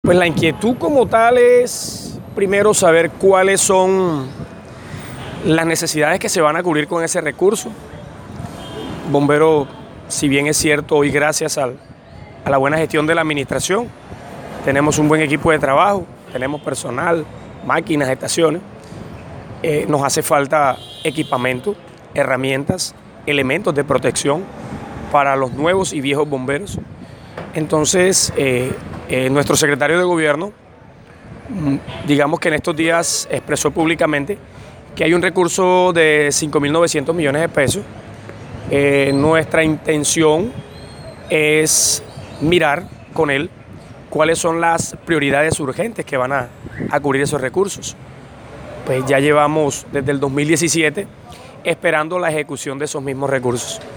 Pues la inquietud como tal es primero saber cuáles son las necesidades que se van a cubrir con ese recurso. Bombero, si bien es cierto, hoy gracias a la buena gestión de la administración, tenemos un buen equipo de trabajo, tenemos personal, máquinas, estaciones, nos hace falta equipamiento, herramientas, elementos de protección para los nuevos y viejos bomberos. Entonces, nuestro secretario de Gobierno, digamos que en estos días expresó públicamente que hay un recurso de 5.900 millones de pesos. Nuestra intención es mirar con él cuáles son las prioridades urgentes que van a cubrir esos recursos. Pues ya llevamos desde el 2017 esperando la ejecución de esos mismos recursos.